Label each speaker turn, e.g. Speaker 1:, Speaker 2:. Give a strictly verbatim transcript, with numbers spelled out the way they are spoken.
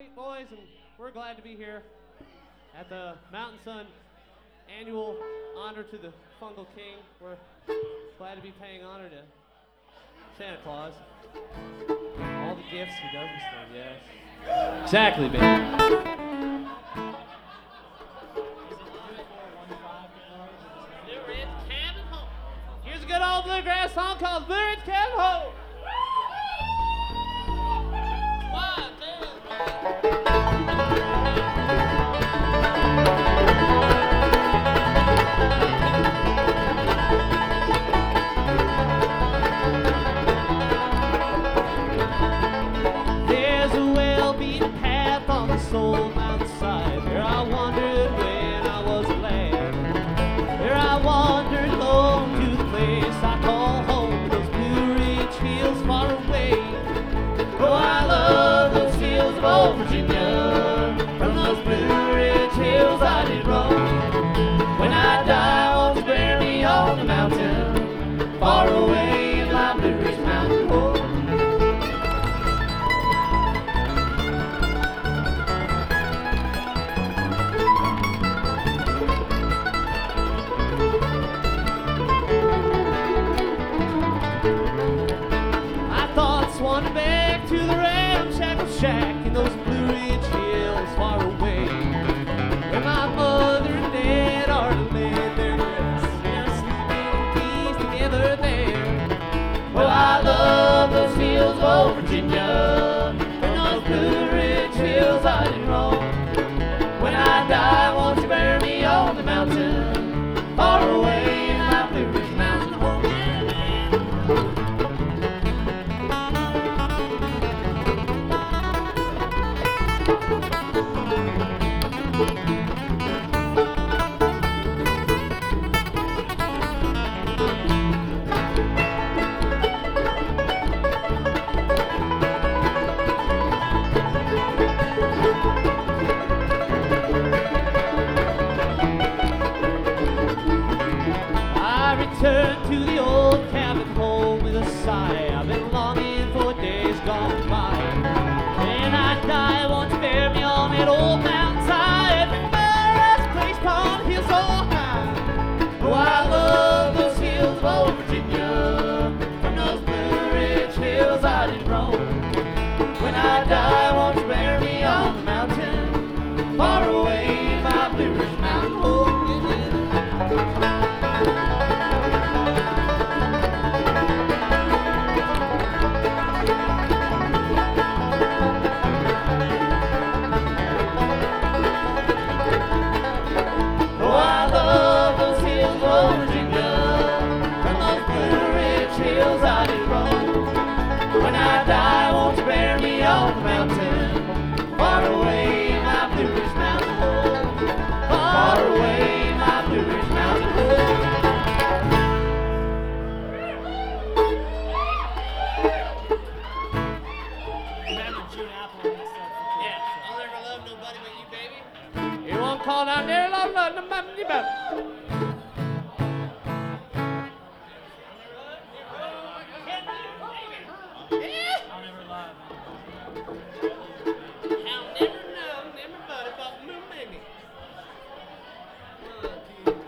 Speaker 1: Sweet Boys, and we're glad to be here at the Mountain Sun annual honor to the Fungal King. We're glad to be paying honor to Santa Claus. All the gifts he does us thing, yes. Exactly, baby. Here's a good old bluegrass song called Blue Ridge Cabin Home. One, two, three. There's a well-beaten path on this old mountainside where I wandered when I was a lad. Where I wandered home to the place I call home, those Blue Ridge hills far away. Oh, I love those hills of old Virginia. From those Blue Ridge hills I did roam. When I die, won't you bury me on the mountain, far away in my Blue Ridge mountain home. Wandered back to the ramshackle shack in those Blue Ridge hills far away, where my mother and dad are to lay their rest. They're sleeping in peace together there. Well, I love those hills of old Virginia.